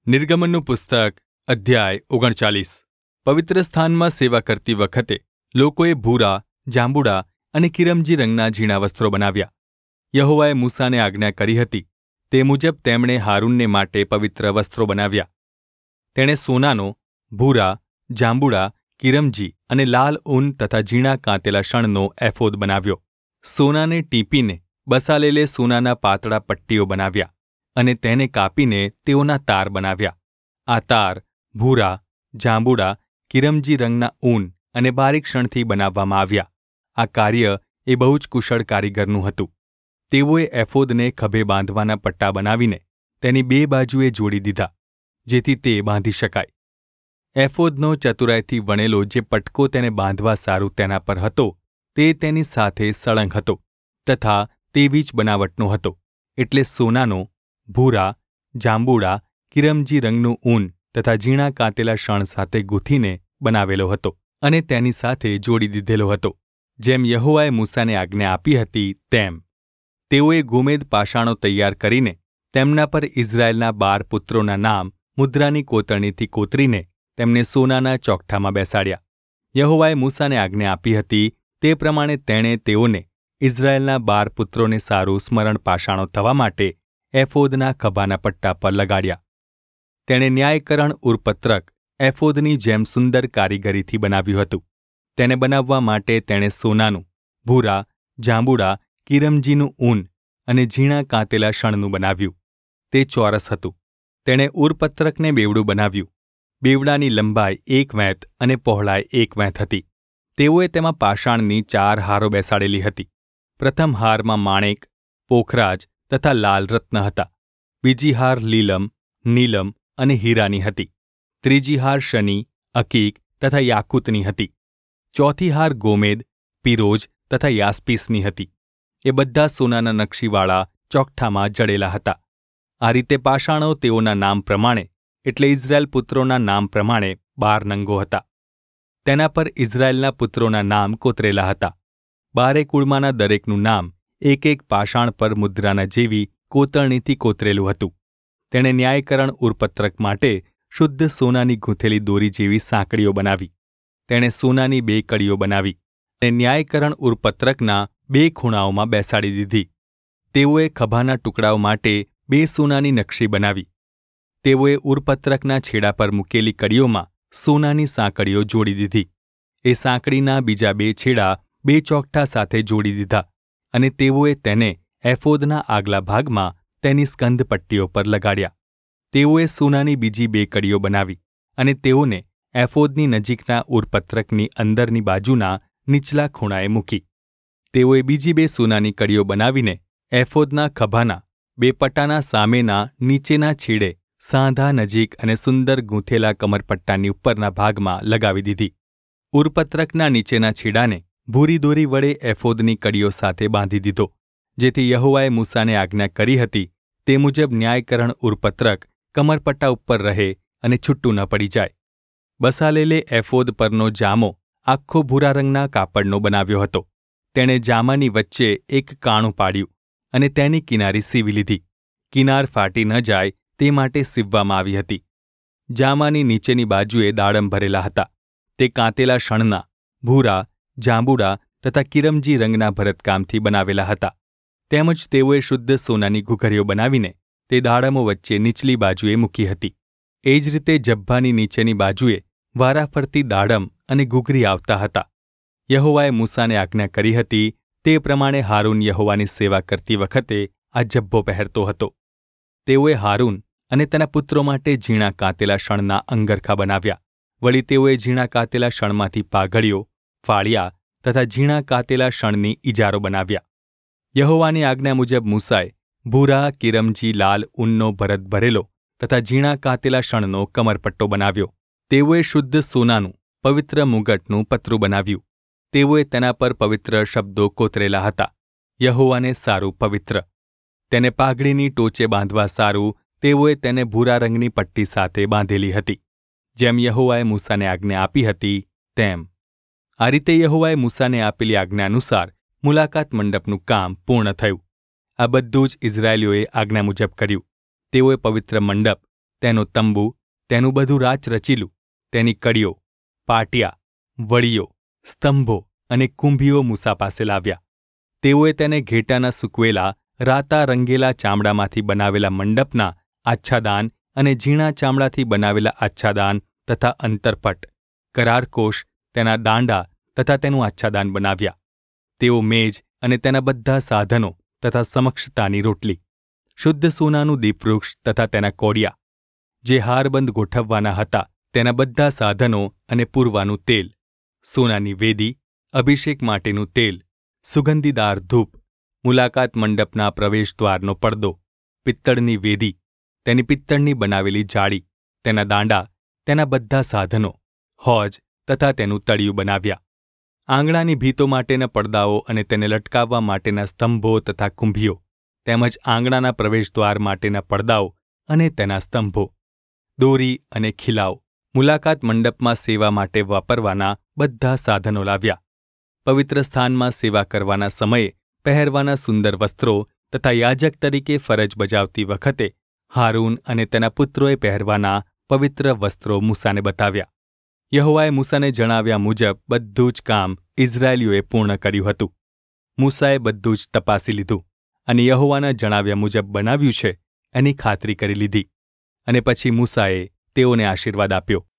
નિર્ગમનનું પુસ્તક અધ્યાય 39 પવિત્ર સ્થાનમાં સેવા કરતી વખતે લોકોએ ભૂરા, જાંબુડા અને કિરમજી રંગના ઝીણા વસ્ત્રો બનાવ્યા. યહોવાએ મૂસાને આજ્ઞા કરી હતી તે મુજબ તેમણે હારૂનને માટે પવિત્ર વસ્ત્રો બનાવ્યા. તેણે સોનાનો, ભૂરા, જાંબુડા, કિરમજી અને લાલ ઊન તથા ઝીણા કાંતેલા શણનો એફોદ બનાવ્યો. સોનાને ટીપીને બસાલેલે સોનાના પાતળા પટ્ટીઓ બનાવ્યા અને તેને કાપીને તેઓના તાર બનાવ્યા. આ તાર ભૂરા, જાંબુડા, કિરમજી રંગના ઊન અને બારીક શણથી બનાવવામાં આવ્યા. આ કાર્ય એ બહુ જ કુશળ કારીગરનું હતું. તેઓએ એફોદને ખભે બાંધવાના પટ્ટા બનાવીને તેની બે બાજુએ જોડી દીધા, જેથી તે બાંધી શકાય. એફોદનો ચતુરાઈથી વણેલો જે પટકો તેને બાંધવા સારું તેના પર હતો તે તેની સાથે સળંગ હતો તથા તેવી જ બનાવટનો હતો. એટલે સોનાનો, ભૂરા, જાંબુડા, કિરમજી રંગનું ઊન તથા ઝીણા કાંતેલા શણ સાથે ગૂંથીને બનાવેલો હતો અને તેની સાથે જોડી દીધેલો હતો, જેમ યહોવાએ મૂસાને આજ્ઞા આપી હતી તેમ. તેઓએ ગોમેદ પાષાણો તૈયાર કરીને તેમના પર ઇઝરાયેલના 12 પુત્રોના નામ મુદ્રાની કોતરણીથી કોતરીને તેમને સોનાના ચોકઠામાં બેસાડ્યા. યહોવાએ મૂસાને આજ્ઞા આપી હતી તે પ્રમાણે તેણે તેઓને ઇઝરાયેલના 12 પુત્રોને સારું સ્મરણ પાષાણો થવા માટે એફોદના ખભાના પટ્ટા પર લગાડ્યા. તેણે ન્યાયકરણ ઉરપત્રક એફોદની જેમ સુંદર કારીગરીથી બનાવ્યું હતું. તેને બનાવવા માટે તેણે સોનાનું, ભૂરા, જાંબુડા, કિરમજીનું ઊન અને ઝીણા કાંતેલા શણનું બનાવ્યું. તે ચોરસ હતું. તેણે ઉરપત્રકને બેવડું બનાવ્યું. બેવડાની લંબાઈ 1 વેંત અને પહોળાઈ 1 વેંત હતી. તેઓએ તેમાં પાષાણની 4 હારો બેસાડેલી હતી. પ્રથમ હારમાં માણેક, પોખરાજ તથા લાલ રત્ન હતા. બીજી હાર લીલમ, નીલમ અને હીરાની હતી. ત્રીજી હાર શની, અકીક તથા યાકૂતની હતી. ચોથી હાર ગોમેદ, પીરોજ તથા યાસ્પીસની હતી. એ બધા સોનાના નકશીવાળા ચોકઠામાં જડેલા હતા. આ રીતે પાષાણો તેઓના નામ પ્રમાણે એટલે ઇઝરાયેલ પુત્રોના નામ પ્રમાણે 12 નંગો હતા. તેના પર ઇઝરાયેલના પુત્રોના નામ કોતરેલા હતા. 12 કુળમાંના દરેકનું નામ એક એક પાષાણ પર મુદ્રાના જેવી કોતરણીથી કોતરેલું હતું. તેણે ન્યાયકરણ ઉરપત્રક માટે શુદ્ધ સોનાની ગૂંથેલી દોરી જેવી સાંકળીઓ બનાવી. તેણે સોનાની 2 કડીઓ બનાવી અને ન્યાયકરણ ઉરપત્રકના 2 ખૂણાઓમાં બેસાડી દીધી. તેઓએ ખભાના ટુકડાઓ માટે 2 સોનાની નકશી બનાવી. તેઓએ ઉરપત્રકના છેડા પર મૂકેલી કડીઓમાં સોનાની સાંકળીઓ જોડી દીધી. એ સાંકળીના બીજા 2 છેડા 2 ચોકઠા સાથે જોડી દીધા અને તેઓએ તેને એફોદના આગલા ભાગમાં તેની સ્કંધ પટ્ટીઓ પર લગાડ્યા. તેઓએ સોનાની બીજી 2 કડીઓ બનાવી અને તેઓને એફોદની નજીકના ઉરપત્રકની અંદરની બાજુના નીચલા ખૂણાએ મૂકી. તેઓએ બીજી 2 સોનાની કડીઓ બનાવીને એફોદના ખભાના 2 પટ્ટાના સામેના નીચેના છેડે સાંધા નજીક અને સુંદર ગૂંથેલા કમરપટ્ટાની ઉપરના ભાગમાં લગાવી દીધી. ઉરપત્રકના નીચેના છેડાને ભૂરી દોરી વડે એફોદની કડીઓ સાથે બાંધી દીધો, જેથી યહોવાએ મૂસાને આજ્ઞા કરી હતી તે મુજબ ન્યાયકરણ ઉરપત્રક કમરપટ્ટા ઉપર રહે અને છૂટું ન પડી જાય. બસાલેલે એફોદ પરનો જામો આખો ભૂરા રંગના કાપડનો બનાવ્યો હતો. તેણે જામાની વચ્ચે એક કાણું પાડ્યું અને તેની કિનારી સીવી લીધી. કિનાર ફાટી ન જાય તે માટે સીવવામાં આવી હતી. જામાની નીચેની બાજુએ દાડમ ભરેલા હતા. તે કાંતેલા શણના, ભૂરા, જાંબુડા તથા કિરમજી રંગના ભરતકામથી બનાવેલા હતા. તેમજ તેઓએ શુદ્ધ સોનાની ઘૂઘરીઓ બનાવીને તે દાડમો વચ્ચે નીચલી બાજુએ મૂકી હતી. એ જ રીતે જબ્ભાની નીચેની બાજુએ વારાફરતી દાડમ અને ઘૂઘરી આવતા હતા. યહોવાએ મૂસાને આજ્ઞા કરી હતી તે પ્રમાણે હારૂન યહોવાની સેવા કરતી વખતે આ જબ્બો પહેરતો હતો. તેઓએ હારૂન અને તેના પુત્રો માટે ઝીણા કાંતેલા શણના અંગરખા બનાવ્યા. વળી તેઓએ ઝીણા કાંતેલા શણમાંથી પાઘડીઓ, ફાળિયા તથા ઝીણા કાંતેલા શણની ઇજારો બનાવ્યા. યહોવાની આજ્ઞા મુજબ મૂસાએ ભૂરા, કિરમજી, લાલ ઊનનો ભરત ભરેલો તથા ઝીણા કાંતેલા શણનો કમરપટ્ટો બનાવ્યો. તેઓએ શુદ્ધ સોનાનું પવિત્ર મુગટનું પતરું બનાવ્યું. તેઓએ તેના પર પવિત્ર શબ્દો કોતરેલા હતા, યહોવાને સારું પવિત્ર. તેને પાઘડીની ટોચે બાંધવા સારું તેઓએ તેને ભૂરા રંગની પટ્ટી સાથે બાંધેલી હતી, જેમ યહોવાએ મૂસાને આજ્ઞા આપી હતી તેમ. આ રીતે યહોવાએ મૂસાને આપેલી આજ્ઞા અનુસાર મુલાકાત મંડપનું કામ પૂર્ણ થયું. આ બધું જ ઇઝરાયેલીઓએ આજ્ઞા મુજબ કર્યું. તેઓએ પવિત્ર મંડપ તેનો તંબુ, તેનું બધું રાચરચીલું, તેની કડીઓ, પાટિયા, વળીઓ, સ્તંભો અને કુંભીઓ મૂસા પાસે લાવ્યા. તેઓએ તેને ઘેટાના સૂકવેલા, રાતા રંગેલા ચામડામાંથી બનાવેલા મંડપના આચ્છાદાન અને ઝીણા ચામડાથી બનાવેલા આચ્છાદાન તથા અંતરપટ, કરારકોશ, તેના દાંડા તથા તેનું આચ્છાદાન બનાવ્યા. તેઓ મેજ અને તેના બધા સાધનો તથા સમક્ષતાની રોટલી, શુદ્ધ સોનાનું દીપવૃક્ષ તથા તેના કોડિયા, જે હારબંધ ગોઠવવાના હતા તેના બધા સાધનો અને પૂરવાનું તેલ, સોનાની વેદી, અભિષેક માટેનું તેલ, સુગંધીદાર ધૂપ, મુલાકાત મંડપના પ્રવેશદ્વારનો પડદો, પિત્તળની વેદી, તેની પિત્તળની બનાવેલી જાળી, તેના દાંડા, તેના બધા સાધનો, હોજ તથા તેનું તળિયું બનાવ્યા. આંગણાની ભીતો માટેના પડદાઓ અને તેને લટકાવવા માટેના સ્તંભો તથા કુંભીઓ, તેમજ આંગણાના પ્રવેશદ્વાર માટેના પડદાઓ અને તેના સ્તંભો, દોરી અને ખીલાઓ, મુલાકાત મંડપમાં સેવા માટે વાપરવાના બધા સાધનો લાવ્યા. પવિત્ર સ્થાનમાં સેવા કરવાના સમયે પહેરવાના સુંદર વસ્ત્રો તથા યાજક તરીકે ફરજ બજાવતી વખતે હારૂન અને તેના પુત્રોએ પહેરવાના પવિત્ર વસ્ત્રો મૂસાને બતાવ્યા. યહોવાએ મૂસાને જણાવ્યા મુજબ બધું જ કામ ઇઝરાયેલીઓએ પૂર્ણ કર્યું હતું. મૂસાએ બધું જ તપાસી લીધું અને યહોવાના જણાવ્યા મુજબ બનાવ્યું છે એની ખાતરી કરી લીધી. અને પછી મૂસાએ તેઓને આશીર્વાદ આપ્યો.